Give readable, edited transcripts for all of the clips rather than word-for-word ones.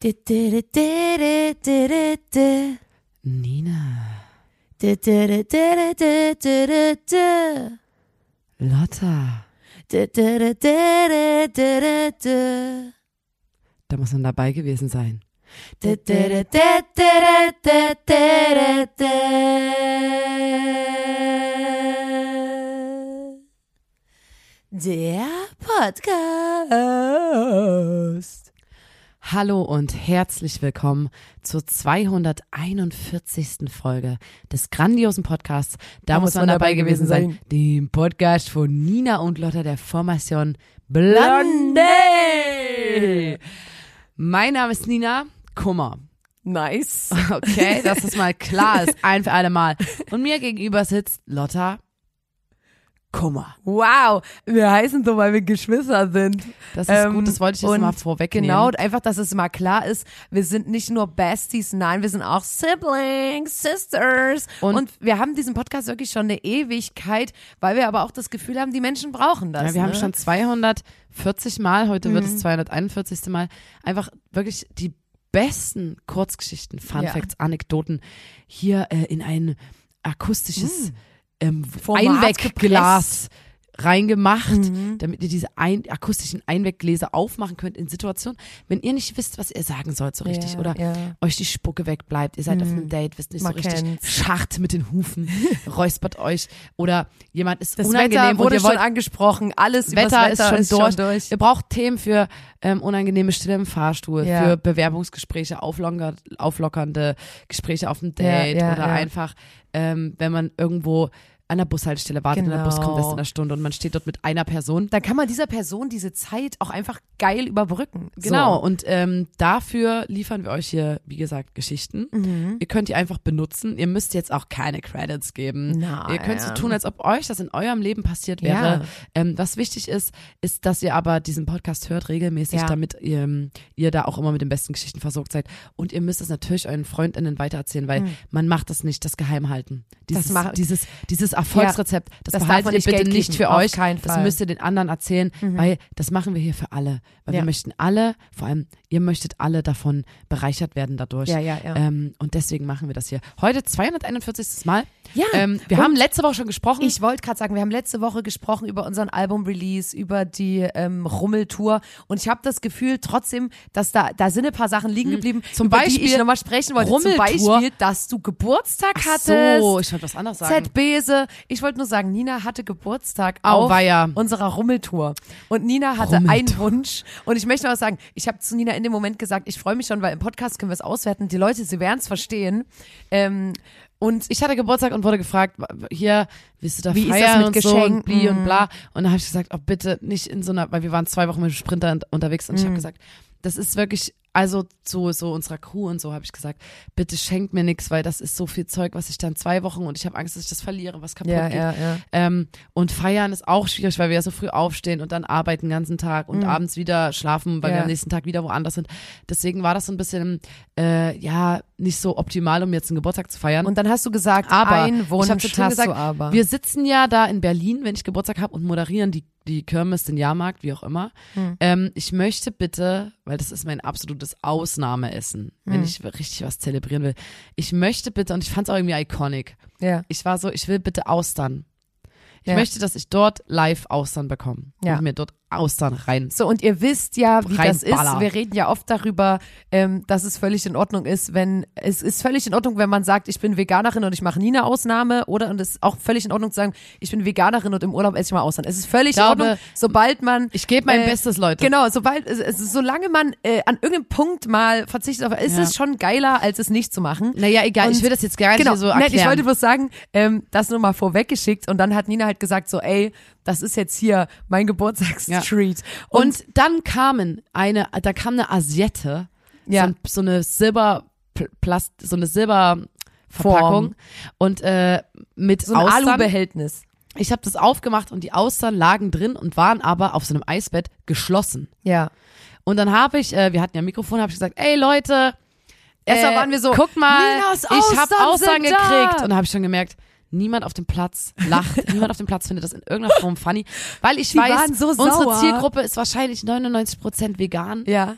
Nina. Lotta. Da muss man dabei gewesen sein. Der Podcast. Hallo und herzlich willkommen zur 241. Folge des grandiosen Podcasts. Da muss man dabei gewesen sein. Dem Podcast von Nina und Lotta der Formation Blonde. Mein Name ist Nina Kummer. Nice. Okay, dass das mal klar ist, ein für alle Mal. Und mir gegenüber sitzt Lotta Kummer. Wow, wir heißen so, weil wir Geschwister sind. Das ist gut, das wollte ich jetzt mal vorwegnehmen. Genau, einfach, dass es mal klar ist, wir sind nicht nur Besties, nein, wir sind auch Siblings, Sisters. Und wir haben diesen Podcast wirklich schon eine Ewigkeit, weil wir aber auch das Gefühl haben, die Menschen brauchen das. Ja, wir haben schon 240 Mal, heute wird es 241. Mal, einfach wirklich die besten Kurzgeschichten, Funfacts, Anekdoten hier in ein akustisches Einwegglas reingemacht, damit ihr diese akustischen Einweggläser aufmachen könnt in Situationen, wenn ihr nicht wisst, was ihr sagen sollt so richtig oder euch die Spucke wegbleibt, ihr seid auf einem Date, wisst nicht so richtig, scharrt mit den Hufen, räuspert euch oder jemand ist das unangenehm Wetter wurde und ihr wollt, schon angesprochen, alles Wetter, übers Wetter ist schon durch. Ihr braucht Themen für unangenehme Stille im Fahrstuhl, für Bewerbungsgespräche, auflockernde Gespräche auf dem Date oder einfach, wenn man irgendwo an der Bushaltestelle wartet und der Bus kommt erst in einer Stunde und man steht dort mit einer Person. Dann kann man dieser Person diese Zeit auch einfach geil überbrücken. Genau, so. Und dafür liefern wir euch hier, wie gesagt, Geschichten. Ihr könnt die einfach benutzen. Ihr müsst jetzt auch keine Credits geben. Ihr könnt so tun, als ob euch das in eurem Leben passiert wäre. Was wichtig ist, dass ihr aber diesen Podcast hört regelmäßig, damit ihr da auch immer mit den besten Geschichten versorgt seid. Und ihr müsst es natürlich euren FreundInnen weitererzählen, weil man macht das nicht, das geheim halten. Dieses Erfolgsrezept, das behaltet ihr bitte nicht für euch. Das müsst ihr den anderen erzählen, weil das machen wir hier für alle. Weil wir möchten alle, vor allem ihr möchtet alle davon bereichert werden dadurch. Und deswegen machen wir das hier. Heute 241. Mal. Ja. Wir haben letzte Woche schon gesprochen. Ich wollte gerade sagen, wir haben letzte Woche gesprochen über unseren Album-Release, über die Rummeltour und ich habe das Gefühl trotzdem, dass da sind ein paar Sachen liegen geblieben, zum über Beispiel die ich nochmal sprechen wollte. Rummeltour. Zum Beispiel, dass du Geburtstag hattest. So, ich wollte was anderes sagen. Z-Bese. Ich wollte nur sagen, Nina hatte Geburtstag auf unserer Rummeltour. Und Nina hatte einen Wunsch. Und ich möchte noch was sagen. Ich habe zu Nina in dem Moment gesagt, ich freue mich schon, weil im Podcast können wir es auswerten. Die Leute, sie werden es verstehen. Und ich hatte Geburtstag und wurde gefragt, hier, willst du da wie feiern ist das mit und Geschenken? So und bli und bla. Und dann habe ich gesagt, oh bitte nicht in so einer, weil wir waren 2 Wochen mit dem Sprinter unterwegs und ich habe gesagt, das ist wirklich, also so unserer Crew und so habe ich gesagt, bitte schenkt mir nichts, weil das ist so viel Zeug, was ich dann 2 Wochen und ich habe Angst, dass ich das verliere, was kaputt geht. Und feiern ist auch schwierig, weil wir ja so früh aufstehen und dann arbeiten den ganzen Tag und abends wieder schlafen, weil wir am nächsten Tag wieder woanders sind. Deswegen war das so ein bisschen, nicht so optimal, um jetzt einen Geburtstag zu feiern. Und dann hast du gesagt, aber ein Wunsch hast du aber. Wir sitzen ja da in Berlin, wenn ich Geburtstag habe und moderieren die Kirmes, den Jahrmarkt, wie auch immer. Ich möchte bitte, weil das ist mein absolutes Ausnahmeessen, wenn ich richtig was zelebrieren will. Ich möchte bitte, und ich fand es auch irgendwie iconic. Ja. Ich war so, ich will bitte Austern. Ich möchte, dass ich dort live Austern bekomme. Ja. Und mir dort Austern rein. So, und ihr wisst ja, wie das ist. Reinballer. Wir reden ja oft darüber, dass es völlig in Ordnung ist, es ist völlig in Ordnung, wenn man sagt, ich bin Veganerin und ich mache nie eine Ausnahme, und es ist auch völlig in Ordnung zu sagen, ich bin Veganerin und im Urlaub esse ich mal Austern. Es ist völlig in Ordnung, sobald man... Ich gebe mein Bestes, Leute. Genau, solange man an irgendeinem Punkt mal verzichtet auf, ist es schon geiler, als es nicht zu machen. Naja, egal, und ich will das jetzt gar nicht so erklären. Ich wollte bloß sagen, das nur mal vorweggeschickt und dann hat Nina halt gesagt so, ey, das ist jetzt hier mein Geburtstagstreat. Und dann kam eine Asiette, so eine Silberverpackung und mit so ein Austern. Alubehältnis. Ich habe das aufgemacht und die Austern lagen drin und waren aber auf so einem Eisbett geschlossen. Ja. Und dann habe ich, wir hatten ja ein Mikrofon, habe ich gesagt, ey Leute, erstmal waren wir so, guck mal, Ninas ich habe Austern gekriegt. Da. Und dann habe ich schon gemerkt, niemand auf dem Platz lacht, niemand auf dem Platz findet das in irgendeiner Form funny, weil ich weiß, so unsere sauer. Zielgruppe ist wahrscheinlich 99% vegan. Ja.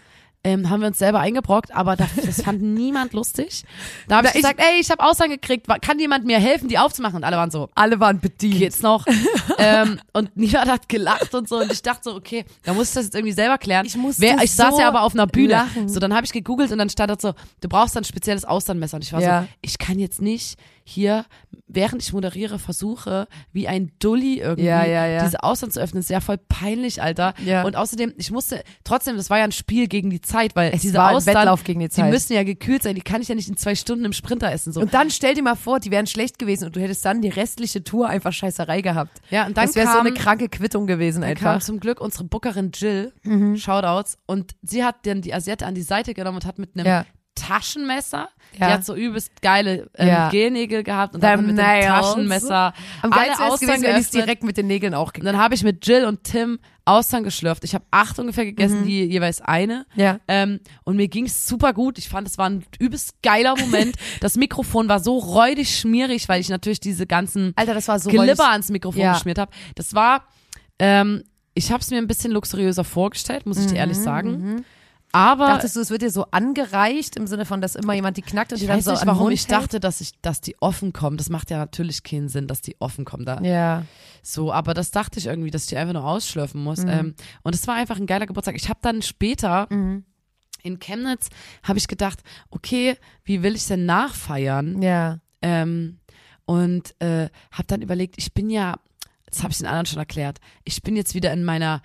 haben wir uns selber eingebrockt, aber das fand niemand lustig. Da habe ich gesagt, ey, ich habe Aussagen gekriegt, kann jemand mir helfen, die aufzumachen? Und alle waren bedient. Geht's noch? Und niemand hat gelacht und so und ich dachte so, okay, da muss ich das jetzt irgendwie selber klären. Ich saß ja aber auf einer Bühne. Lachen. So, dann habe ich gegoogelt und dann stand da so, du brauchst ein spezielles Austernmesser. Und ich war so, ich kann jetzt nicht hier, während ich moderiere, versuche, wie ein Dulli irgendwie diese Austern zu öffnen. Das ist ja voll peinlich, Alter. Ja. Und außerdem, das war ja ein Spiel gegen die Zeit, weil diese Austern, Wettlauf gegen die Zeit. Die müssen ja gekühlt sein, die kann ich ja nicht in 2 Stunden im Sprinter essen. So. Und dann stell dir mal vor, die wären schlecht gewesen und du hättest dann die restliche Tour einfach Scheißerei gehabt. Ja, und dann das wäre so eine kranke Quittung gewesen dann einfach. Kam zum Glück unsere Bookerin Jill, Shoutouts, und sie hat dann die Asiate an die Seite genommen und hat mit einem Taschenmesser, die hat so übelst geile Gelnägel gehabt und hat dann mit dem Taschenmesser am geilsten ist gewesen, wenn ich es direkt mit den Nägeln auch gekriegt. Und dann habe ich mit Jill und Tim Austern geschlürft. Ich habe 8 ungefähr gegessen, die jeweils eine. Ja. Und mir ging's super gut. Ich fand, es war ein übelst geiler Moment. Das Mikrofon war so räudig schmierig, weil ich natürlich diese ganzen Glibber ans Mikrofon geschmiert habe. Das war, ich habe es mir ein bisschen luxuriöser vorgestellt, muss ich dir ehrlich sagen. Aber dachtest du, es wird dir so angereicht im Sinne von, dass immer jemand die knackt und die dann so an den warum Mund ich dachte, dass die offen kommen. Das macht ja natürlich keinen Sinn, dass die offen kommen da. Ja. So, aber das dachte ich irgendwie, dass ich die einfach nur ausschlürfen muss. Und es war einfach ein geiler Geburtstag. Ich habe dann später in Chemnitz habe ich gedacht, okay, wie will ich denn nachfeiern? Ja. Und habe dann überlegt, ich bin ja, das habe ich den anderen schon erklärt, ich bin jetzt wieder in meiner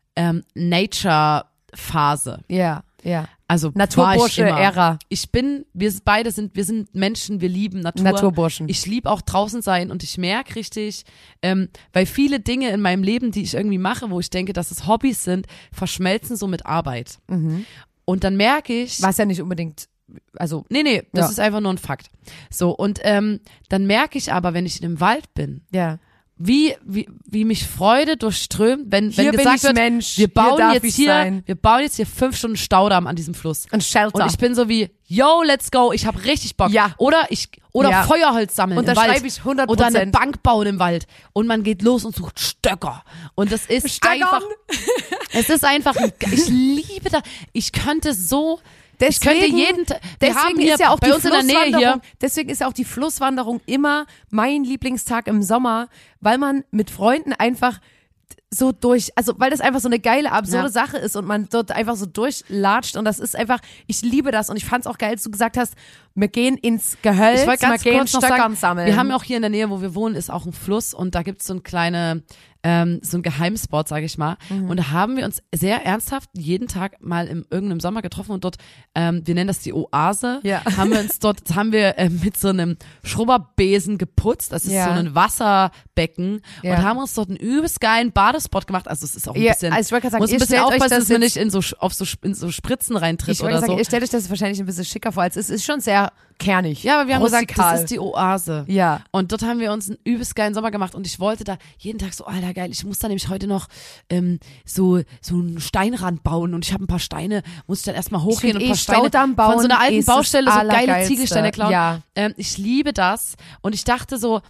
Nature-Phase. Ja, ja. Also Naturbursche-Ära. Wir sind Menschen, wir lieben Natur. Naturburschen. Ich liebe auch draußen sein und ich merke richtig, weil viele Dinge in meinem Leben, die ich irgendwie mache, wo ich denke, dass es Hobbys sind, verschmelzen so mit Arbeit. Und dann merke ich. Was ja nicht unbedingt, also. Nee, das ist einfach nur ein Fakt. So, und dann merke ich aber, wenn ich in dem Wald bin. Ja. Wie mich Freude durchströmt, wenn hier gesagt wird, Mensch, wir bauen jetzt hier 5 Stunden Staudamm an diesem Fluss. Ein Shelter. Und ich bin so wie, yo, let's go, ich habe richtig Bock. Ja. Oder Feuerholz sammeln im Wald. Unterschreibe ich 100%. Oder eine Bank bauen im Wald. Und man geht los und sucht Stöcker. Und das ist Stöckern. einfach, ich liebe das. Ich könnte so... Deswegen ist ja auch bei uns in der Nähe hier. Deswegen ist ja auch die Flusswanderung immer mein Lieblingstag im Sommer, weil man mit Freunden einfach so weil das einfach so eine geile, absurde Sache ist und man dort einfach so durchlatscht und das ist einfach, ich liebe das und ich fand's auch geil, als du gesagt hast, wir gehen ins Gehölz, wir gehen Stöckern sammeln. Wir haben auch hier in der Nähe, wo wir wohnen, ist auch ein Fluss und da gibt's so ein Geheimspot, sage ich mal. Und da haben wir uns sehr ernsthaft jeden Tag mal in irgendeinem Sommer getroffen und dort, wir nennen das die Oase, haben wir mit so einem Schrubberbesen geputzt, das ist so ein Wasserbecken und haben uns dort einen übelst geilen Badespot gemacht. Also es ist auch ein bisschen, also ich wollte sagen, muss ein bisschen aufpassen, dass man nicht in so Spritzen reintritt oder so. Ihr stellt euch das wahrscheinlich ein bisschen schicker vor, als es ist schon sehr kernig. Ja, aber wir haben gesagt, das ist die Oase. Ja. Und dort haben wir uns einen übelst geilen Sommer gemacht und ich wollte da jeden Tag so, Alter, geil, ich muss da nämlich heute noch so einen Steinrand bauen und ich habe ein paar Steine, muss ich dann erstmal hochgehen und ein paar Steine bauen von so einer alten Baustelle, so geile Ziegelsteine klauen. Ja. Ich liebe das und ich dachte so,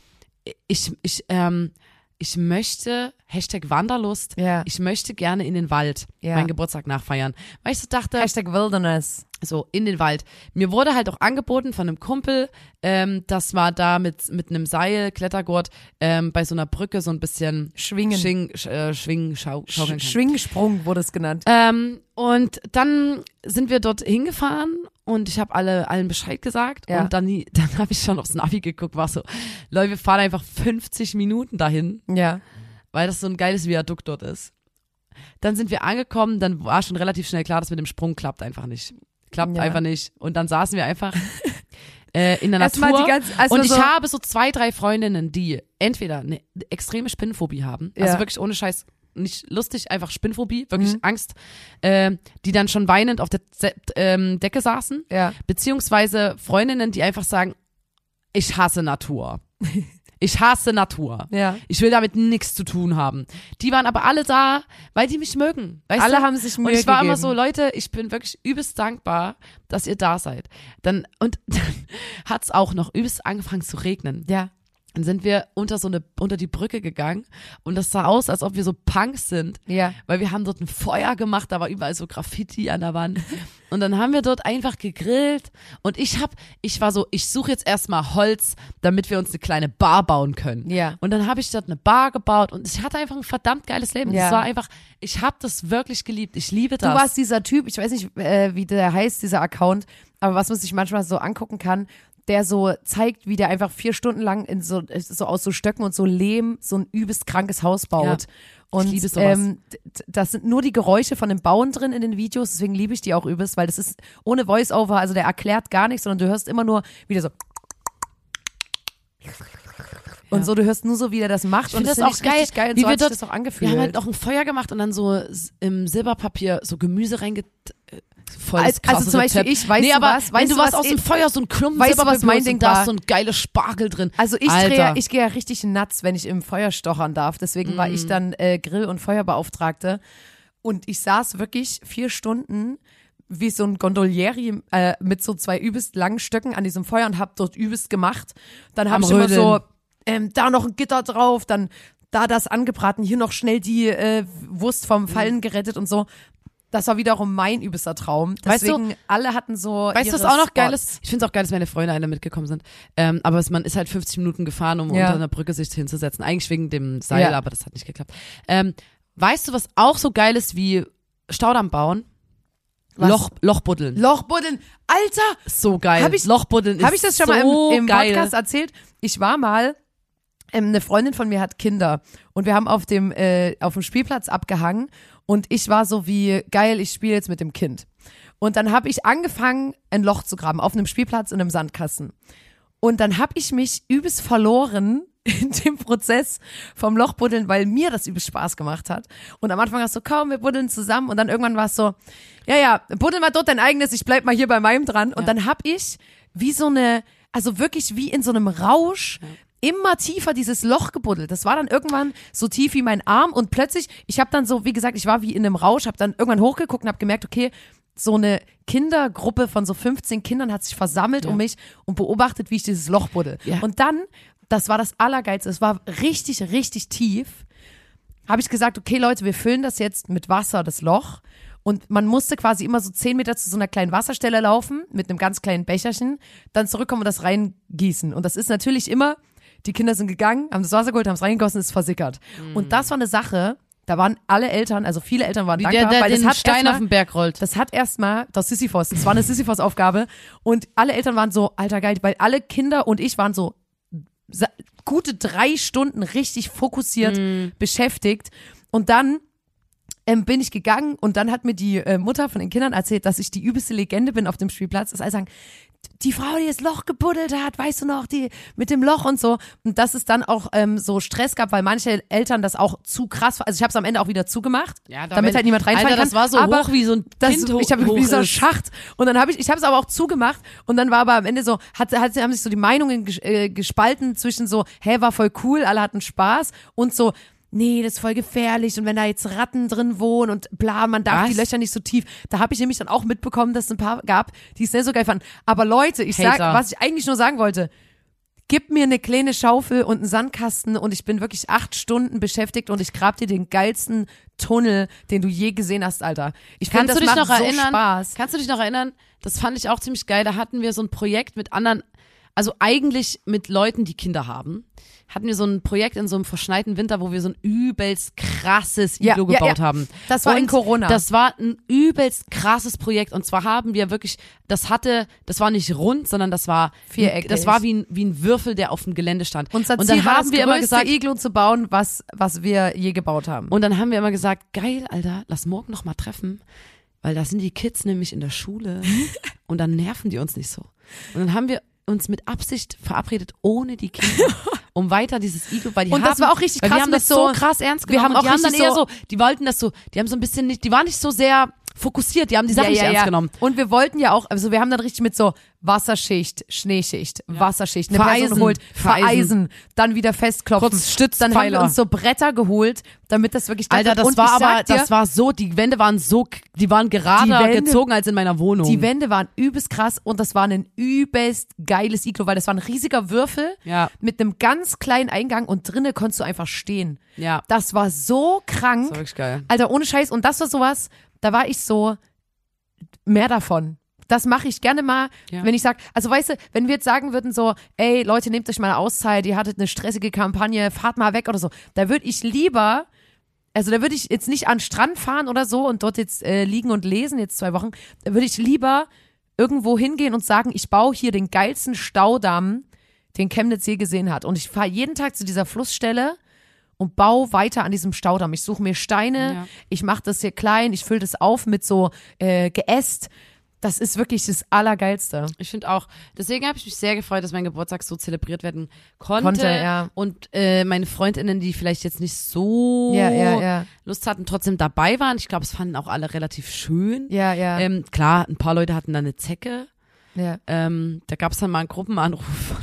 ich möchte, #Wanderlust, ich möchte gerne in den Wald meinen Geburtstag nachfeiern. Weil ich so dachte, #Wilderness. So, in den Wald. Mir wurde halt auch angeboten von einem Kumpel, das war da mit einem Seil, Klettergurt, bei so einer Brücke so ein bisschen Schwingsprung wurde es genannt. Und dann sind wir dort hingefahren und ich habe allen Bescheid gesagt und dann habe ich schon aufs Navi geguckt, war so, Leute, wir fahren einfach 50 Minuten dahin, weil das so ein geiles Viadukt dort ist. Dann sind wir angekommen, dann war schon relativ schnell klar, dass mit dem Sprung klappt einfach nicht. Einfach nicht. Und dann saßen wir einfach in der Natur. Und ich habe so 2, 3 Freundinnen, die entweder eine extreme Spinnenphobie haben, also wirklich ohne Scheiß, nicht lustig, einfach Spinnenphobie, wirklich Angst, die dann schon weinend auf der Decke saßen, beziehungsweise Freundinnen, die einfach sagen, ich hasse Natur. Ich hasse Natur. Ja. Ich will damit nichts zu tun haben. Die waren aber alle da, weil die mich mögen. Alle haben sich Mühe gegeben. Und ich war immer so, Leute, ich bin wirklich übelst dankbar, dass ihr da seid. Dann hat's auch noch übelst angefangen zu regnen. Ja. Dann sind wir unter die Brücke gegangen und das sah aus, als ob wir so Punks sind, weil wir haben dort ein Feuer gemacht, da war überall so Graffiti an der Wand und dann haben wir dort einfach gegrillt und ich suche jetzt erstmal Holz, damit wir uns eine kleine Bar bauen können. Ja. Und dann habe ich dort eine Bar gebaut und ich hatte einfach ein verdammt geiles Leben. Das war einfach, ich habe das wirklich geliebt, ich liebe das. Du warst dieser Typ, ich weiß nicht, wie der heißt, dieser Account, aber was man sich manchmal so angucken kann, der so zeigt, wie der einfach 4 Stunden lang in so aus so Stöcken und so Lehm so ein übelst krankes Haus baut. Ja, und ich liebe sowas. Das sind nur die Geräusche von dem Bauen drin in den Videos, deswegen liebe ich die auch übelst, weil das ist ohne Voice-Over, also der erklärt gar nichts, sondern du hörst immer nur, wie der so und so, du hörst nur so, wie der das macht. Und das ist auch geil, geil. Und wie so wir hat dort, sich das auch angefühlt. Wir haben halt auch ein Feuer gemacht und dann so im Silberpapier so Gemüse voll also zum Beispiel Rezept. Weißt du was aus dem Feuer, so ein Klumpen weißt du, was mein Ding da war? ist so ein geiles Spargel drin. Also ich gehe ja richtig nuts, wenn ich im Feuer stochern darf. Deswegen war ich dann Grill- und Feuerbeauftragte. Und ich saß wirklich 4 Stunden wie so ein Gondolieri mit so 2 übelst langen Stöcken an diesem Feuer und hab dort übelst gemacht. Dann habe ich immer so, da noch ein Gitter drauf, dann da das angebraten, hier noch schnell die Wurst vom Fallen gerettet und so. Das war wiederum mein übelster Traum. Deswegen, alle hatten so weißt du, was auch noch geil ist? Ich finde es auch geil, dass meine Freunde alle mitgekommen sind. Aber man ist halt 50 Minuten gefahren, um unter einer Brücke sich hinzusetzen. Eigentlich wegen dem Seil, aber das hat nicht geklappt. Weißt du, was auch so geil ist wie Staudamm bauen? Lochbuddeln. Lochbuddeln, Alter! So geil. Lochbuddeln ist so geil. Habe ich das schon mal im Podcast erzählt? Ich war mal, eine Freundin von mir hat Kinder und wir haben auf dem Spielplatz abgehangen und ich war so wie, geil, ich spiele jetzt mit dem Kind. Und dann habe ich angefangen, ein Loch zu graben auf einem Spielplatz in einem Sandkasten. Und dann habe ich mich übelst verloren in dem Prozess vom Lochbuddeln, weil mir das übelst Spaß gemacht hat. Und am Anfang war es so, komm, wir buddeln zusammen. Und dann irgendwann war es so, ja, buddel mal dort dein eigenes, ich bleib mal hier bei meinem dran. Und dann habe ich wie so eine, also wirklich wie in so einem Rausch, immer tiefer dieses Loch gebuddelt. Das war dann irgendwann so tief wie mein Arm und plötzlich, ich habe dann so, wie gesagt, ich war wie in einem Rausch, habe dann irgendwann hochgeguckt und habe gemerkt, okay, so eine Kindergruppe von so 15 Kindern hat sich versammelt um mich und beobachtet, wie ich dieses Loch buddel. Ja. Und dann, das war das Allergeilste, es war richtig, richtig tief, habe ich gesagt, okay Leute, wir füllen das jetzt mit Wasser, das Loch. Und man musste quasi immer so 10 Meter zu so einer kleinen Wasserstelle laufen, mit einem ganz kleinen Becherchen, dann zurückkommen und das reingießen. Und das ist natürlich immer, die Kinder sind gegangen, haben das Wasser geholt, haben es reingegossen, ist versickert. Und das war eine Sache, da waren alle Eltern, also viele Eltern waren dankbar, der weil den Stein auf den Berg rollt. Das hat erstmal, das war eine Sisyphos-Aufgabe und alle Eltern waren so, alter geil, weil alle Kinder und ich waren so gute 3 Stunden richtig fokussiert beschäftigt und dann bin ich gegangen und dann hat mir die Mutter von den Kindern erzählt, dass ich die übelste Legende bin auf dem Spielplatz. Das heißt, sagen, die Frau, die das Loch gebuddelt hat, weißt du noch, die mit dem Loch und so. Und dass es dann auch so Stress gab, weil manche Eltern das auch zu krass, also ich habe es am Ende auch wieder zugemacht, damit halt niemand reinfallen kann. Das war so hoch wie so ein Kind ich habe wie so ein Schacht und dann habe ich habe es aber auch zugemacht und dann war aber am Ende so, haben sich so die Meinungen gespalten zwischen so, war voll cool, alle hatten Spaß und so, nee, das ist voll gefährlich und wenn da jetzt Ratten drin wohnen und bla, man darf die Löcher nicht so tief. Da habe ich nämlich dann auch mitbekommen, dass es ein paar gab, die es nicht so geil fanden. Aber Leute, was ich eigentlich nur sagen wollte, gib mir eine kleine Schaufel und einen Sandkasten und ich bin wirklich 8 Stunden beschäftigt und ich grab dir den geilsten Tunnel, den du je gesehen hast, Alter. Ich finde, das macht so Spaß. Kannst du dich noch erinnern? Das fand ich auch ziemlich geil. Da hatten wir so ein Projekt mit anderen, also eigentlich mit Leuten, die Kinder haben. Hatten wir so ein Projekt in so einem verschneiten Winter, wo wir so ein übelst krasses Iglo gebaut haben. Das war in Corona. Das war ein übelst krasses Projekt und zwar haben wir wirklich, das war nicht rund, sondern das war viereckig. Das war wie ein Würfel, der auf dem Gelände stand. Unser Ziel war das größte Iglo zu bauen, was wir je gebaut haben. Und dann haben wir immer gesagt, geil, Alter, lass morgen noch mal treffen, weil da sind die Kids nämlich in der Schule und dann nerven die uns nicht so. Und dann haben wir uns mit Absicht verabredet, ohne die Kinder, um weiter dieses Iglo, weil das war auch richtig krass. Wir haben das so krass ernst genommen. Die haben dann eher so, die wollten das so, die haben so ein bisschen nicht, die waren nicht so sehr fokussiert, die haben die Sache nicht ernst genommen. Und wir wollten ja auch, also wir haben dann richtig mit so Wasserschicht, Schneeschicht, Wasserschicht, eine Person holt, vereisen, dann wieder festklopfen. Kurz Stützpfeiler. Dann haben wir uns so Bretter geholt, damit das wirklich Alter, das war so, die Wände waren so, die waren gerader gezogen als in meiner Wohnung. Die Wände waren übelst krass und das war ein übelst geiles Iglo, weil das war ein riesiger Würfel mit einem ganz kleinen Eingang und drinnen konntest du einfach stehen. Ja. Das war so krank. Das war wirklich geil. Alter, ohne Scheiß. Und das war sowas, da war ich so, mehr davon. Das mache ich gerne mal, wenn ich sage, also weißt du, wenn wir jetzt sagen würden so, ey Leute, nehmt euch mal eine Auszeit, ihr hattet eine stressige Kampagne, fahrt mal weg oder so, da würde ich lieber, also da würde ich jetzt nicht an den Strand fahren oder so und dort jetzt liegen und lesen, jetzt 2 Wochen, da würde ich lieber irgendwo hingehen und sagen, ich baue hier den geilsten Staudamm, den Chemnitz je gesehen hat. Und ich fahre jeden Tag zu dieser Flussstelle und baue weiter an diesem Staudamm. Ich suche mir Steine, ich mache das hier klein, ich fülle das auf mit so Geäst. Das ist wirklich das Allergeilste. Ich finde auch, deswegen habe ich mich sehr gefreut, dass mein Geburtstag so zelebriert werden konnte. Und meine FreundInnen, die vielleicht jetzt nicht so Lust hatten, trotzdem dabei waren. Ich glaube, es fanden auch alle relativ schön. Klar, ein paar Leute hatten da eine Zecke. Da gab es dann mal einen Gruppenanruf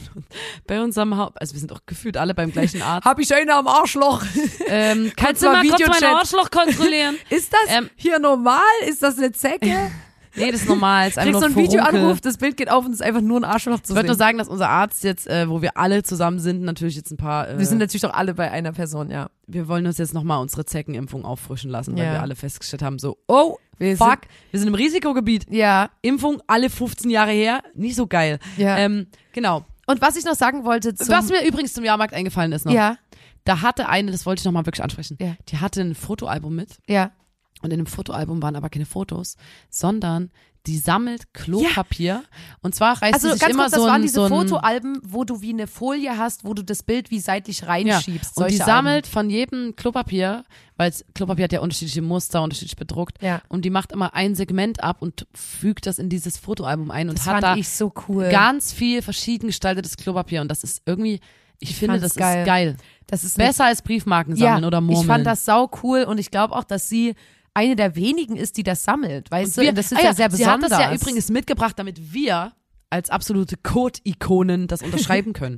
bei unserem Haupt, also wir sind auch gefühlt alle beim gleichen Arzt. Hab ich eine am Arschloch? Kannst du mal kurz mein Arschloch kontrollieren? Ist das hier normal? Ist das eine Zecke? Nee, das ist normal. Ist kriegst so ein Videoanruf, das Bild geht auf und es ist einfach nur ein Arschloch zu sehen. Ich würde nur sagen, dass unser Arzt jetzt, wo wir alle zusammen sind, natürlich jetzt ein paar... wir sind natürlich doch alle bei einer Person, ja. Wir wollen uns jetzt nochmal unsere Zeckenimpfung auffrischen lassen, weil wir alle festgestellt haben, so, wir sind im Risikogebiet. Ja. Impfung alle 15 Jahre her, nicht so geil. Ja. Genau. Und was ich noch sagen wollte was mir übrigens zum Jahrmarkt eingefallen ist noch. Ja. Da hatte eine, das wollte ich nochmal wirklich ansprechen, die hatte ein Fotoalbum mit. Ja. Und in dem Fotoalbum waren aber keine Fotos, sondern die sammelt Klopapier. Und zwar reißt sie sich immer kurz, so ein... Das waren diese Fotoalben, wo du wie eine Folie hast, wo du das Bild wie seitlich reinschiebst. Und die sammelt von jedem Klopapier, weil Klopapier hat ja unterschiedliche Muster, unterschiedlich bedruckt. Ja. Und die macht immer ein Segment ab und fügt das in dieses Fotoalbum ein. Und das hat fand da ich so cool. Ganz viel verschieden gestaltetes Klopapier. Und das ist irgendwie... Ich finde, das ist geil. Das ist besser als Briefmarken sammeln oder murmeln. Ich fand das sau cool und ich glaube auch, dass sie eine der wenigen ist, die das sammelt, weißt du? Das ist ja sehr besonders. Sie hat das ja übrigens mitgebracht, damit wir als absolute Code-Ikonen das unterschreiben können.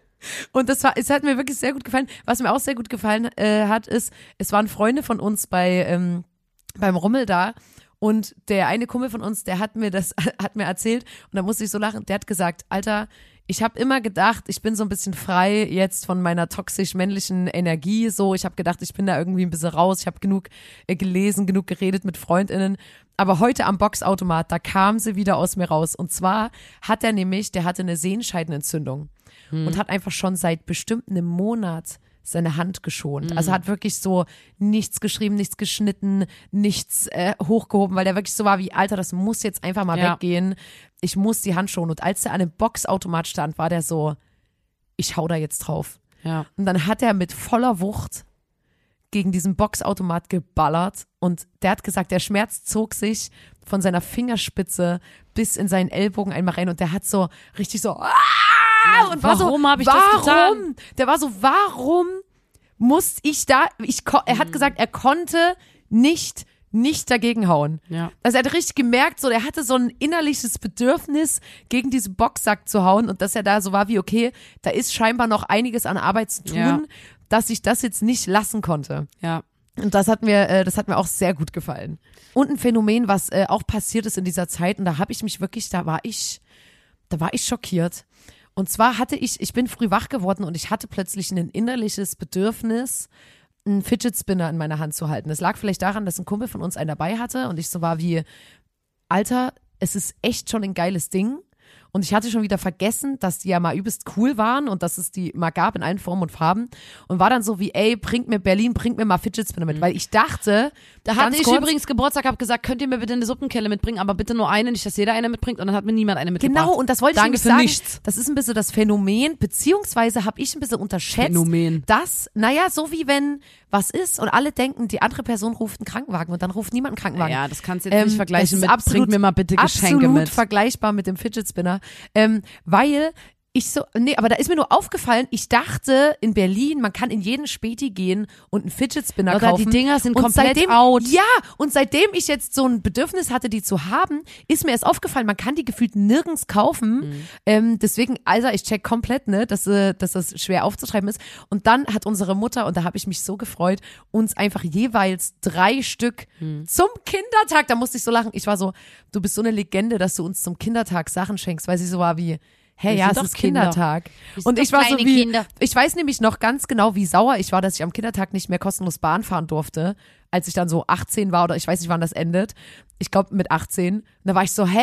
Und es hat mir wirklich sehr gut gefallen. Was mir auch sehr gut gefallen hat, ist, es waren Freunde von uns beim Rummel da und der eine Kumpel von uns, der hat mir erzählt und da musste ich so lachen, der hat gesagt, Alter, ich habe immer gedacht, ich bin so ein bisschen frei jetzt von meiner toxisch-männlichen Energie. So, ich habe gedacht, ich bin da irgendwie ein bisschen raus. Ich habe genug gelesen, genug geredet mit FreundInnen. Aber heute am Boxautomat, da kam sie wieder aus mir raus. Und zwar der hatte eine Sehenscheidenentzündung und hat einfach schon seit bestimmt einem Monat seine Hand geschont. Also hat wirklich so nichts geschrieben, nichts geschnitten, nichts hochgehoben, weil der wirklich so war wie, Alter, das muss jetzt einfach mal weggehen. Ich muss die Hand schonen. Und als der an einem Boxautomat stand, war der so, ich hau da jetzt drauf. Ja. Und dann hat er mit voller Wucht gegen diesen Boxautomat geballert und der hat gesagt, der Schmerz zog sich von seiner Fingerspitze bis in seinen Ellbogen einmal rein und der hat so richtig so und war so, warum habe ich das getan? Der war so, warum muss ich da, er hat gesagt, er konnte nicht dagegen hauen. Ja. Also er hat richtig gemerkt, so, er hatte so ein innerliches Bedürfnis, gegen diesen Boxsack zu hauen und dass er da so war wie, okay, da ist scheinbar noch einiges an Arbeit zu tun, dass ich das jetzt nicht lassen konnte. Ja. Und das hat mir auch sehr gut gefallen. Und ein Phänomen, was auch passiert ist in dieser Zeit, und da habe ich mich wirklich, da war ich schockiert. Und zwar ich bin früh wach geworden und ich hatte plötzlich ein innerliches Bedürfnis, einen Fidget Spinner in meiner Hand zu halten. Das lag vielleicht daran, dass ein Kumpel von uns einen dabei hatte und ich so war wie, Alter, es ist echt schon ein geiles Ding. Und ich hatte schon wieder vergessen, dass die ja mal übelst cool waren und dass es die mal gab in allen Formen und Farben. Und war dann so wie, ey, bringt mir mal Fidget Spinner mit. Weil ich dachte, da hatte ich übrigens Geburtstag, habe gesagt, könnt ihr mir bitte eine Suppenkelle mitbringen, aber bitte nur eine, nicht, dass jeder eine mitbringt. Und dann hat mir niemand eine mitgebracht. Genau, und das wollte ich nämlich sagen. Nichts. Das ist ein bisschen das Phänomen, beziehungsweise habe ich ein bisschen unterschätzt, dass, so wie wenn was ist und alle denken, die andere Person ruft einen Krankenwagen und dann ruft niemand einen Krankenwagen. Ja, das kannst du jetzt nicht vergleichen mit, bring mir mal bitte Geschenke absolut mit. Vergleichbar mit dem Fidget Spinner, weil aber da ist mir nur aufgefallen, ich dachte in Berlin, man kann in jeden Späti gehen und einen Fidget Spinner kaufen. Die Dinger sind komplett out. Ja, und seitdem ich jetzt so ein Bedürfnis hatte, die zu haben, ist mir erst aufgefallen, man kann die gefühlt nirgends kaufen. Deswegen, also ich check komplett, ne, dass das schwer aufzutreiben ist. Und dann hat unsere Mutter, und da habe ich mich so gefreut, uns einfach jeweils 3 Stück zum Kindertag, da musste ich so lachen. Ich war so, du bist so eine Legende, dass du uns zum Kindertag Sachen schenkst, weil sie so war wie, hey, ja, es ist Kindertag. Und ich war so wie, Kinder. Ich weiß nämlich noch ganz genau, wie sauer ich war, dass ich am Kindertag nicht mehr kostenlos Bahn fahren durfte, als ich dann so 18 war oder ich weiß nicht, wann das endet. Ich glaube mit 18. Und da war ich so,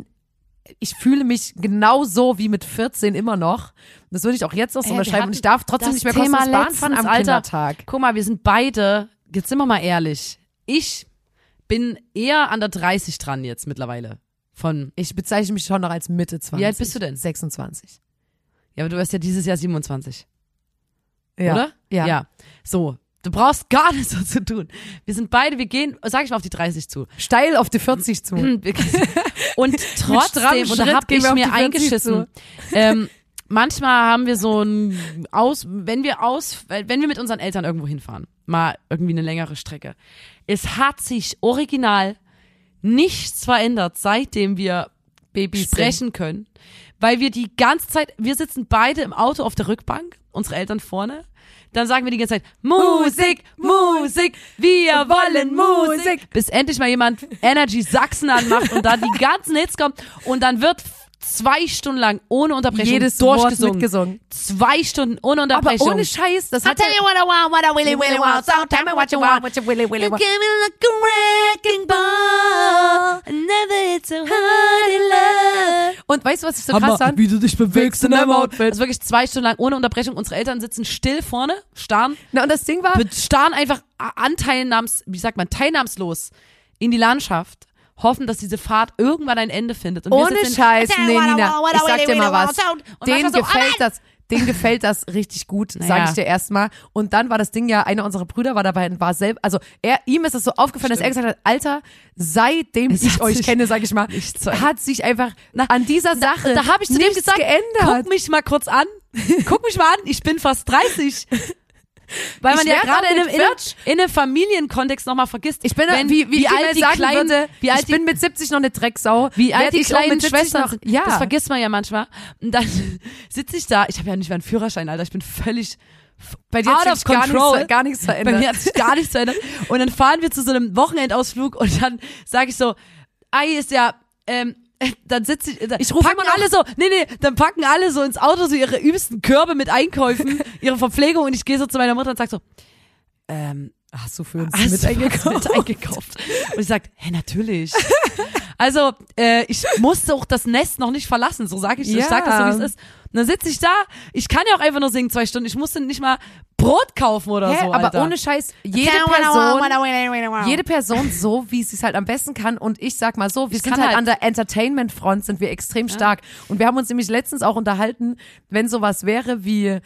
ich fühle mich genauso wie mit 14 immer noch. Das würde ich auch jetzt noch so unterschreiben. Und ich darf trotzdem nicht mehr kostenlos Bahn fahren am Kindertag. Guck mal, wir sind beide, jetzt sind wir mal ehrlich, ich bin eher an der 30 dran jetzt mittlerweile. Ich bezeichne mich schon noch als Mitte 20. Wie alt bist du denn? 26. Ja, aber du wirst ja dieses Jahr 27. Ja. Oder? Ja. So, du brauchst gar nichts so zu tun. Wir gehen, sag ich mal, auf die 30 zu. Steil auf die 40 zu. Und trotzdem, und da hab ich mir eingeschissen. Manchmal haben wir so wenn wir mit unseren Eltern irgendwo hinfahren, mal irgendwie eine längere Strecke. Es hat sich original nichts verändert, seitdem wir Babys sprechen können, weil wir die ganze Zeit, wir sitzen beide im Auto auf der Rückbank, unsere Eltern vorne, dann sagen wir die ganze Zeit, Musik, Musik, wir wollen Musik, bis endlich mal jemand Energy Sachsen anmacht und dann die ganzen Hits kommen und dann wird 2 Stunden lang ohne Unterbrechung jedes durchgesungen. Wort mitgesungen. 2 Stunden ohne Unterbrechung. Aber ohne Scheiß, das hat Tell you what I want, what I really, really want. So tell me what you want, what you really, really want. You give me like a wrecking ball. Never hit so hard in love. Und weißt du, was ich so krass fand? Wie du dich bewegst in deinem Outfit. Also wirklich 2 Stunden lang ohne Unterbrechung. Unsere Eltern sitzen still vorne, starren. Na, und das Ding war, starren einfach teilnahmslos in die Landschaft. Hoffen, dass diese Fahrt irgendwann ein Ende findet. Und ohne Scheiß, nee, Nina, ich sag dir mal was. Denen gefällt das richtig gut, sag ich dir erstmal. Und dann war das Ding ja, einer unserer Brüder war dabei und war selbst, also ihm ist es so aufgefallen, dass er gesagt hat, Alter, seitdem ich euch kenne, sag ich mal, hat sich einfach an dieser Sache da hab ich zu dem gesagt, geändert. Guck mich mal kurz an, ich bin fast 30. Weil man ja gerade in einem Familienkontext nochmal vergisst. Ich bin wie alt die Kleine, ich bin mit 70 noch eine Drecksau. Wie alt die kleinen Schwestern sind. Ja. Das vergisst man ja manchmal. Und dann sitze ich da, ich habe ja nicht mehr einen Führerschein, Alter, ich bin völlig bei dir out of control. Gar nichts verändert. Bei mir hat sich gar nichts verändert. Und dann fahren wir zu so einem Wochenendausflug und dann sage ich so, hier ist ja, dann sitze ich rufe dann packen alle so ins Auto so ihre übelsten Körbe mit Einkäufen, ihre Verpflegung und ich gehe so zu meiner Mutter und sag so, hast du für uns mit eingekauft? Und ich sag, natürlich. Also, ich musste auch das Nest noch nicht verlassen, so sag ich, ich sag das so, wie es ist. Und dann sitze ich da, ich kann ja auch einfach nur singen 2 Stunden, ich musste nicht mal Brot kaufen oder so, Alter. Aber ohne Scheiß, jede Person so, wie sie es halt am besten kann und ich sag mal so, wir sind halt an der Entertainment-Front sind wir extrem stark und wir haben uns nämlich letztens auch unterhalten, wenn sowas wäre wie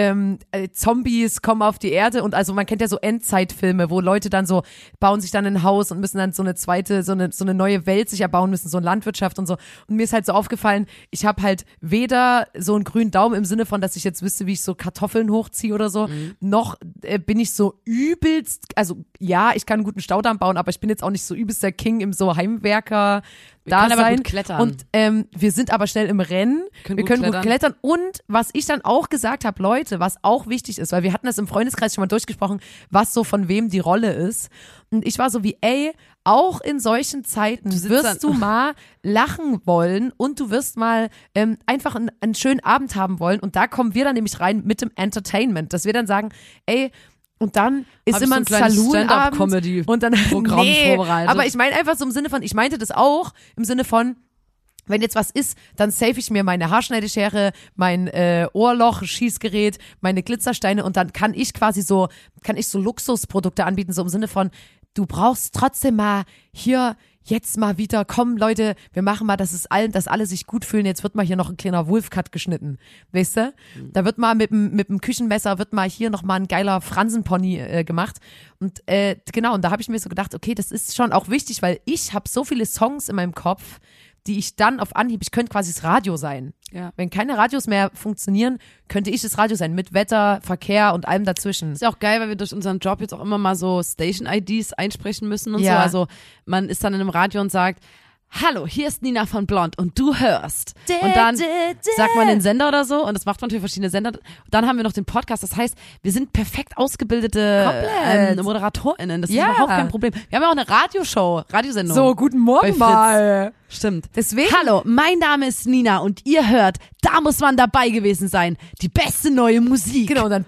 Zombies kommen auf die Erde und also man kennt ja so Endzeitfilme, wo Leute dann so bauen sich dann ein Haus und müssen dann so eine zweite, so eine neue Welt sich erbauen müssen, so eine Landwirtschaft und so. Und mir ist halt so aufgefallen, ich habe halt weder so einen grünen Daumen im Sinne von, dass ich jetzt wüsste, wie ich so Kartoffeln hochziehe oder so, noch bin ich so übelst, also ja, ich kann einen guten Staudamm bauen, aber ich bin jetzt auch nicht so übelst der King im so Heimwerker da sein. Aber gut klettern. Und wir sind aber schnell im Rennen. Wir können gut klettern. Und was ich dann auch gesagt habe, Leute, was auch wichtig ist, weil wir hatten das im Freundeskreis schon mal durchgesprochen, was so von wem die Rolle ist. Und ich war so wie, auch in solchen Zeiten wirst du mal lachen wollen und du wirst mal einfach einen schönen Abend haben wollen. Und da kommen wir dann nämlich rein mit dem Entertainment, dass wir dann sagen, und dann ist immer ein Saloon-Abend und dann Programm vorbereitet. Aber ich meine einfach so im Sinne von, ich meinte das auch im Sinne von, wenn jetzt was ist, dann save ich mir meine Haarschneideschere, mein Ohrloch-Schießgerät, meine Glitzersteine und dann kann ich so Luxusprodukte anbieten, so im Sinne von, du brauchst trotzdem mal hier jetzt mal wieder, komm Leute, wir machen mal, dass alle sich gut fühlen, jetzt wird mal hier noch ein kleiner Wolfcut geschnitten, weißt du? Da wird mal mit dem Küchenmesser, wird mal hier noch mal ein geiler Fransenpony gemacht und genau, und da habe ich mir so gedacht, okay, das ist schon auch wichtig, weil ich habe so viele Songs in meinem Kopf, die ich dann auf Anhieb, ich könnte quasi das Radio sein. Ja. Wenn keine Radios mehr funktionieren, könnte ich das Radio sein, mit Wetter, Verkehr und allem dazwischen. Ist ja auch geil, weil wir durch unseren Job jetzt auch immer mal so Station-IDs einsprechen müssen und Ja. so. Also man ist dann in einem Radio und sagt, hallo, hier ist Nina von Blond und du hörst. Und dann sagt man den Sender oder so und das macht man für verschiedene Sender. Dann haben wir noch den Podcast. Das heißt, wir sind perfekt ausgebildete ModeratorInnen. Das ist überhaupt kein Problem. Wir haben ja auch eine Radiosendung. So, guten bei Morgen Fritz. mal. Stimmt. Deswegen. Hallo, mein Name ist Nina und ihr hört, da muss man dabei gewesen sein. Die beste neue Musik. Genau, und dann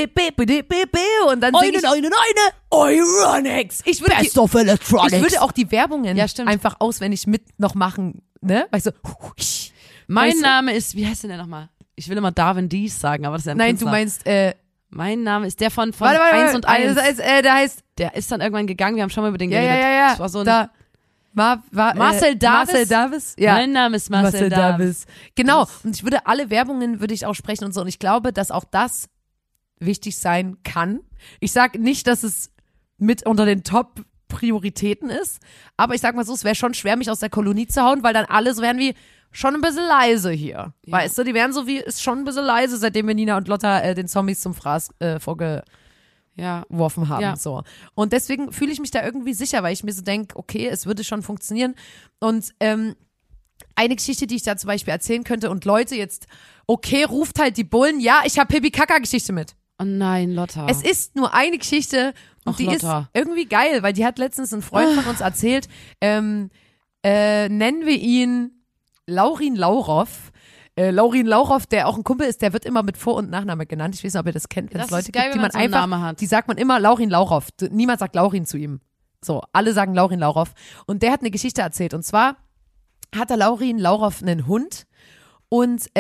und dann sing ich Euronics. Ich of Electronics. würde auch die Werbungen Ja, stimmt. einfach auswendig mit noch machen, ne? Weißt du, Mein Weißt du- Name ist, wie heißt denn der nochmal? Ich will immer Darwin Dees sagen, aber das ist ja ein nein, Künstler. du meinst, Mein Name ist der von warte, 1 und 1. Der heißt, Der ist dann irgendwann gegangen, wir haben schon mal über den ja, geredet. ja. Das war so ein, Da, Marcel Davis? Marcel Davis? Ja. Mein Name ist Marcel Davis. Genau. Und ich würde alle Werbungen würde ich auch sprechen und so. Und ich glaube, dass auch das wichtig sein kann. Ich sage nicht, dass es mit unter den Top-Prioritäten ist, aber ich sag mal so, es wäre schon schwer, mich aus der Kolonie zu hauen, weil dann alle so wären wie schon ein bisschen leise hier. Ja. Weißt du, die wären so wie, ist schon ein bisschen leise, seitdem wir Nina und Lotta den Zombies zum Fraß Ja. vorgeworfen haben. Ja. So. Und deswegen fühle ich mich da irgendwie sicher, weil ich mir so denke, okay, es würde schon funktionieren. Und eine Geschichte, die ich da zum Beispiel erzählen könnte und Leute jetzt, okay, ruft halt die Bullen, ja, ich habe Pipi-Kaka-Geschichte mit. Oh nein, Lotta. Es ist nur eine Geschichte und Ach, die Lotta. ist irgendwie geil, weil die hat letztens ein Freund von uns erzählt, nennen wir ihn Laurin Laurov. Laurin Laurov, der auch ein Kumpel ist, der wird immer mit Vor- und Nachname genannt. Ich weiß nicht, ob ihr das kennt, wenn es Das Leute ist geil, gibt, die wenn man man so einen einfach, Namen hat. die sagt man immer Laurin Laurov. Niemand sagt Laurin zu ihm. So, alle sagen Laurin Laurov. Und der hat eine Geschichte erzählt. Und zwar hat der Laurin Laurov einen Hund. Und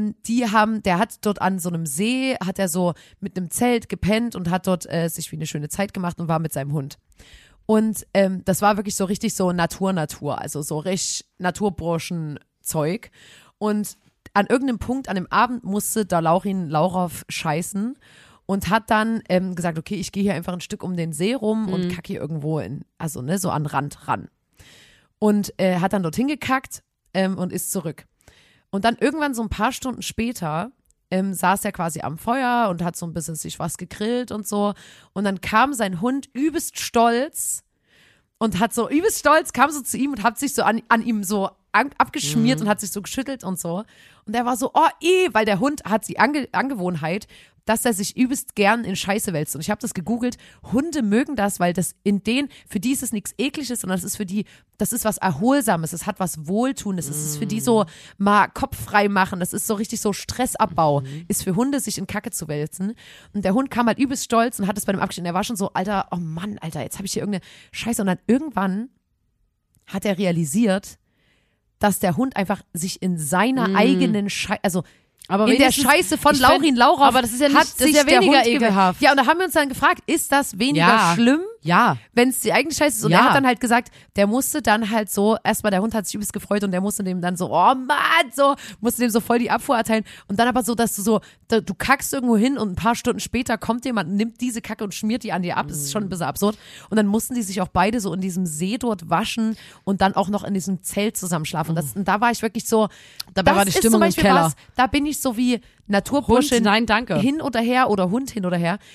der hat dort an so einem See, hat er so mit einem Zelt gepennt und hat dort sich wie eine schöne Zeit gemacht und war mit seinem Hund. Und das war wirklich so richtig so Natur, also so richtig Naturburschen-Zeug. Und an irgendeinem Punkt, an dem Abend musste der Laurin Laurov scheißen und hat dann gesagt, okay, ich gehe hier einfach ein Stück um den See rum und kacke hier irgendwo so an den Rand ran. Und hat dann dorthin gekackt und ist zurück. Und dann irgendwann so ein paar Stunden später saß er quasi am Feuer und hat so ein bisschen sich was gegrillt und so. Und dann kam sein Hund übelst stolz und kam so zu ihm und hat sich so an ihm so abgeschmiert und hat sich so geschüttelt und so. Und er war so, weil der Hund hat die Angewohnheit, dass er sich übelst gern in Scheiße wälzt. Und ich habe das gegoogelt. Hunde mögen das, weil für die ist es nichts Ekliges, sondern das ist was Erholsames. Es hat was Wohltuendes. Es ist für die so mal Kopf frei machen. Das ist so richtig so Stressabbau. Ist für Hunde, sich in Kacke zu wälzen. Und der Hund kam halt übelst stolz und hat es bei dem abgeschnitten. Er war schon so, Alter, oh Mann, Alter, jetzt habe ich hier irgendeine Scheiße. Und dann irgendwann hat er realisiert, dass der Hund einfach sich in seiner eigenen Scheiße, also aber in der Scheiße von Laurin Laurov aber das ist ja nicht, hat das sich ist ja der weniger Hund ekelhaft. Ja, und da haben wir uns dann gefragt, ist das weniger Ja. schlimm, Ja. wenn es die eigene Scheiße ist? Und Ja. er hat dann halt gesagt, der musste dann halt so, erstmal der Hund hat sich übelst gefreut und der musste dem dann so, oh Mann, so, musste dem so voll die Abfuhr erteilen. Und dann aber so, dass du kackst irgendwo hin und ein paar Stunden später kommt jemand, nimmt diese Kacke und schmiert die an dir ab. Das ist schon ein bisschen absurd. Und dann mussten die sich auch beide so in diesem See dort waschen und dann auch noch in diesem Zelt zusammen schlafen. Und da war ich wirklich so, Dabei das war die ist Stimmung zum im Beispiel Keller. was, da bin ich so wie Naturbursche Hund, nein, danke. hin oder her oder Hund hin oder her.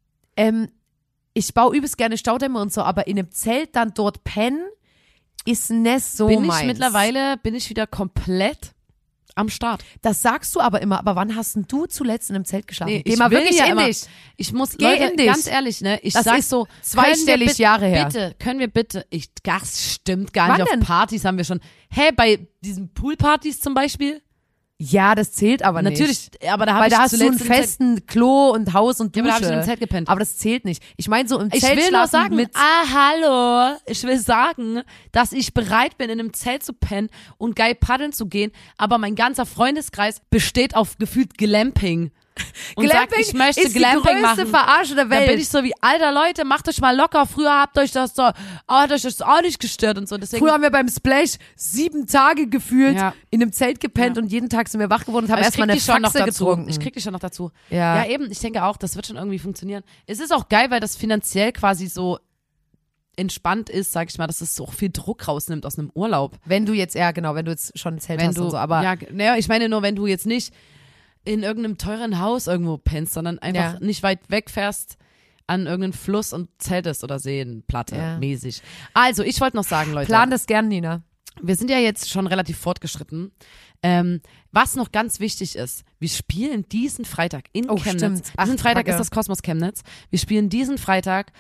Ich baue übelst gerne Staudämme und so, aber in einem Zelt dann dort pennen ist nicht so Mittlerweile bin ich wieder komplett am Start. Das sagst du aber immer, aber wann hast denn du zuletzt in einem Zelt geschlafen? Nee, Geh ich mal will wirklich ja in immer- dich. Ich muss, Geh Leute, in dich. ganz ehrlich, ne, ich Das sag ist so, zweistellig Jahre her. Können wir bitte, das stimmt gar Wann nicht, denn? auf Partys haben wir schon, bei diesen Poolpartys zum Beispiel, Ja, das zählt aber nicht. natürlich, aber da habe Weil ich da hast du einen zuletzt im Zelt- festen Klo und Haus und Ja, Dusche. aber da hab ich in einem Zelt gepennt. Aber das zählt nicht. Ich meine so im Ich Zelt will nur schlafen sagen, mit hallo, ich will sagen, dass ich bereit bin, in einem Zelt zu pennen und geil paddeln zu gehen, aber mein ganzer Freundeskreis besteht auf gefühlt Glamping. Und sagt, ich möchte ist Glamping die größte machen. Verarsche der Da Welt. bin ich so wie, alter Leute, macht euch mal locker. Früher hat euch das auch nicht gestört und so. Deswegen, Früher haben wir beim Splash 7 Tage gefühlt Ja. in einem Zelt gepennt Ja. und jeden Tag sind wir wach geworden und haben aber ich erstmal krieg eine die schon noch Faxe dazu. getrunken. Ich krieg die schon noch dazu. Ja. Ja, eben. Ich denke auch, das wird schon irgendwie funktionieren. Es ist auch geil, weil das finanziell quasi so entspannt ist, sag ich mal, dass es so viel Druck rausnimmt aus einem Urlaub. Wenn du jetzt schon ein Zelt hast und so, aber. Ja, naja, ich meine nur, wenn du jetzt nicht in irgendeinem teuren Haus irgendwo pennst, sondern einfach nicht weit weg fährst an irgendeinen Fluss und zeltest oder Seenplatte mäßig. Also, ich wollte noch sagen, Leute. Plan das gern, Nina. Wir sind ja jetzt schon relativ fortgeschritten. Was noch ganz wichtig ist, wir spielen diesen Freitag in Chemnitz. Stimmt. Diesen Freitag ist das Kosmos Chemnitz. Wir spielen diesen Freitag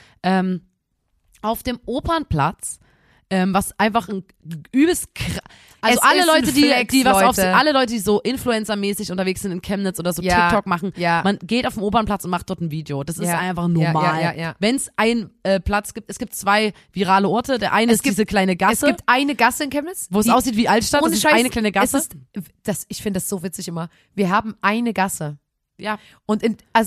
auf dem Opernplatz, was einfach ein übelst also Es alle ist Leute, ein die Flex, was auf Leute. alle Leute, die so Influencer-mäßig unterwegs sind in Chemnitz oder so TikTok machen, man geht auf den Opernplatz und macht dort ein Video. Das ist einfach normal. Ja. Wenn es einen Platz gibt, es gibt 2 virale Orte. Der eine ist diese kleine Gasse. Es gibt eine Gasse in Chemnitz, wo es aussieht wie Altstadt. Ohne Das ist Scheiß, eine kleine Gasse. Ich finde das so witzig immer. Wir haben eine Gasse. Ja. Und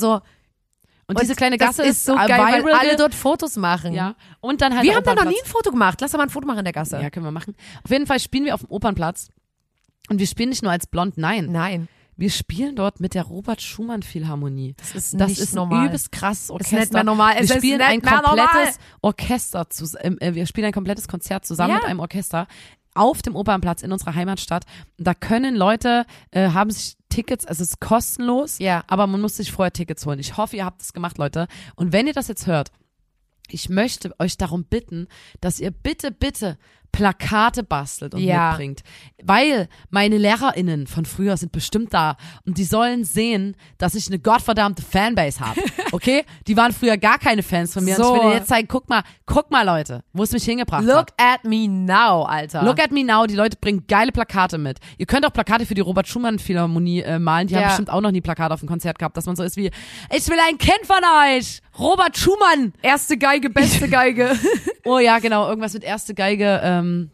Und diese kleine Gasse das ist so geil, weil viral. alle dort Fotos machen. Ja. Und dann halt Wir haben da noch Opernplatz. nie ein Foto gemacht. Lass doch mal ein Foto machen in der Gasse. Ja, können wir machen. Auf jeden Fall spielen wir auf dem Opernplatz. Und wir spielen nicht nur als Blond, nein. Wir spielen dort mit der Robert-Schumann-Philharmonie. Das ist ein normal. übelst krasses Orchester. nicht mehr normal. Wir spielen ein komplettes Orchester, wir spielen ein komplettes Konzert zusammen mit einem Orchester auf dem Opernplatz in unserer Heimatstadt. Da können Leute, haben sich Tickets, also es ist kostenlos, aber man muss sich vorher Tickets holen. Ich hoffe, ihr habt das gemacht, Leute. Und wenn ihr das jetzt hört, ich möchte euch darum bitten, dass ihr bitte Plakate bastelt und mitbringt. Weil meine LehrerInnen von früher sind bestimmt da und die sollen sehen, dass ich eine gottverdammte Fanbase habe. Okay? Die waren früher gar keine Fans von mir. So. Und ich will dir jetzt zeigen, guck mal, Leute, wo es mich hingebracht Look hat. at me now, Alter. Look at me now, die Leute bringen geile Plakate mit. Ihr könnt auch Plakate für die Robert-Schumann-Philharmonie malen. Die haben bestimmt auch noch nie Plakate auf dem Konzert gehabt, dass man so ist wie, ich will ein Kind von euch! Robert Schumann! Erste Geige, beste Geige. Oh ja, genau, irgendwas mit erste Geige.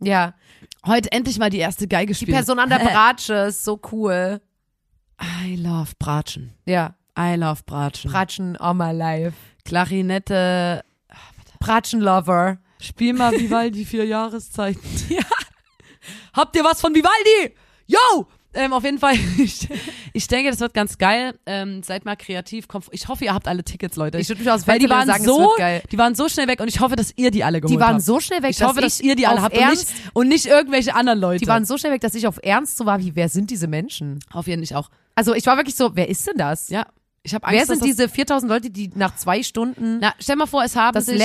Heute endlich mal die erste Geige spielen. Die Person an der Bratsche ist so cool. I love Bratschen. Ja. I love Bratschen. Bratschen all my life. Klarinette. Bratschen-Lover. Spiel mal Vivaldi 4 Jahreszeiten. Ja. Habt ihr was von Vivaldi? Yo! Auf jeden Fall, ich denke, das wird ganz geil. Seid mal kreativ. Ich hoffe, ihr habt alle Tickets, Leute. Ich würde mich aus Weil die waren sagen, so, es wird geil. die waren so schnell weg und ich hoffe, dass ihr die alle geholt habt. Die waren so schnell weg, ich hoffe, dass ihr die alle habt und nicht irgendwelche anderen Leute. Die waren so schnell weg, dass ich auf Ernst so war, wie, wer sind diese Menschen? Auf jeden Fall auch. Also ich war wirklich so, wer ist denn das? Ja. Ich habe Angst, wer sind diese 4000 Leute, die nach 2 Stunden Na, stell mal vor, es haben das sich,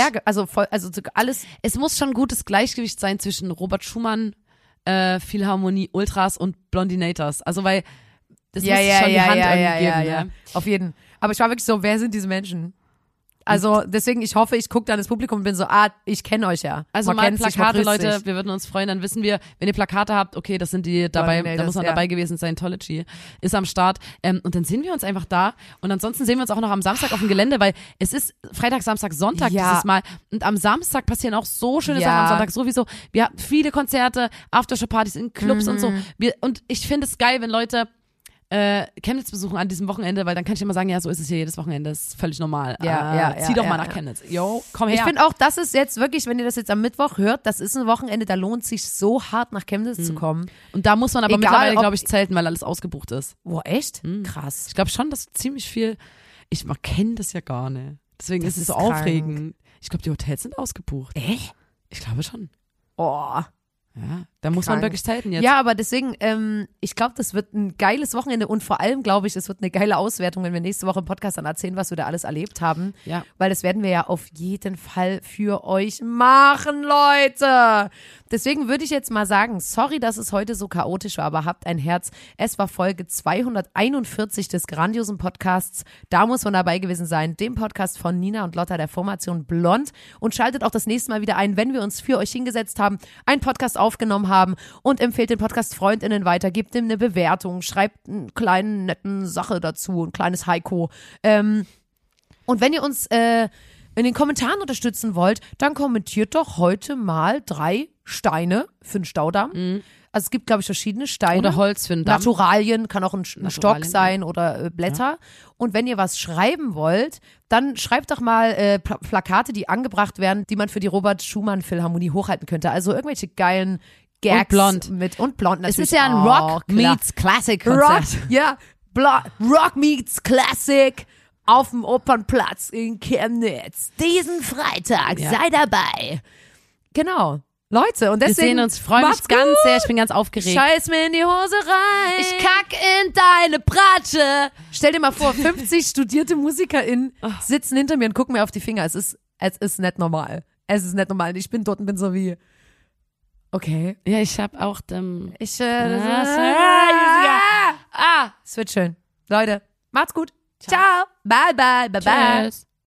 alles. Es muss schon ein gutes Gleichgewicht sein zwischen Robert Schumann, Philharmonie, Ultras und Blondinators. Also weil das muss schon die Hand irgendwie geben. Ja. Auf jeden. Aber ich war wirklich so, wer sind diese Menschen? Also deswegen, ich hoffe, ich gucke dann ins Publikum und bin so, ich kenne euch ja. Also man mal kennt sich, Plakate, man grüßt Leute, sich. wir würden uns freuen, dann wissen wir, wenn ihr Plakate habt, okay, das sind die dabei, da muss man dabei gewesen sein, Scientology ist am Start und dann sehen wir uns einfach da und ansonsten sehen wir uns auch noch am Samstag auf dem Gelände, weil es ist Freitag, Samstag, Sonntag dieses Mal und am Samstag passieren auch so schöne Sachen, am Sonntag sowieso, wir haben viele Konzerte, Aftershow-Partys in Clubs und so und ich finde es geil, wenn Leute Chemnitz besuchen an diesem Wochenende, weil dann kann ich immer sagen, ja, so ist es hier jedes Wochenende, das ist völlig normal. Zieh doch mal nach Chemnitz. Yo, komm her. Ich finde auch, das ist jetzt wirklich, wenn ihr das jetzt am Mittwoch hört, das ist ein Wochenende, da lohnt sich so hart nach Chemnitz zu kommen. Und da muss man aber mittlerweile, glaube ich, zelten, weil alles ausgebucht ist. Boah, echt? Krass. Ich glaube schon, dass ziemlich viel, man kennt das ja gar nicht. Deswegen ist es so krank. aufregend. Ich glaube, die Hotels sind ausgebucht. Echt? Ich glaube schon. Oh. Ja, da muss man wirklich zelten jetzt. Ja, aber deswegen, ich glaube, das wird ein geiles Wochenende und vor allem glaube ich, es wird eine geile Auswertung, wenn wir nächste Woche im Podcast dann erzählen, was wir da alles erlebt haben. Ja. Weil das werden wir ja auf jeden Fall für euch machen, Leute. Deswegen würde ich jetzt mal sagen, sorry, dass es heute so chaotisch war, aber habt ein Herz. Es war Folge 241 des grandiosen Podcasts. Da muss man dabei gewesen sein, dem Podcast von Nina und Lotta der Formation Blond. Und schaltet auch das nächste Mal wieder ein, wenn wir uns für euch hingesetzt haben, einen Podcast aufgenommen haben und empfehlt den Podcast FreundInnen weiter, gebt ihm eine Bewertung, schreibt einen kleinen netten Sache dazu, ein kleines Heiko. Und wenn ihr uns in den Kommentaren unterstützen wollt, dann kommentiert doch heute mal 3 Steine für den Staudamm. Also es gibt, glaube ich, verschiedene Steine. Oder Holz für den Damm. Naturalien, kann auch ein Stock sein oder Blätter. Ja. Und wenn ihr was schreiben wollt, dann schreibt doch mal Plakate, die angebracht werden, die man für die Robert-Schumann-Philharmonie hochhalten könnte. Also irgendwelche geilen Gags. Und blond. Und blond natürlich. Es ist ja ein Rock meets Classic Konzert. Rock meets Classic. auf dem Opernplatz in Chemnitz. Diesen Freitag, sei dabei. Genau. Leute, und deswegen. Wir sehen uns, ich freue mich ganz sehr, ich bin ganz aufgeregt. Scheiß mir in die Hose rein. Ich kack in deine Bratsche. Stell dir mal vor, 50 studierte MusikerInnen sitzen hinter mir und gucken mir auf die Finger. Es ist nicht normal. Es ist nicht normal. Ich bin dort und bin so wie, okay. Ja, ich hab auch es wird schön. Leute, macht's gut. Ciao. Bye, bye, bye, bye. Tschüss.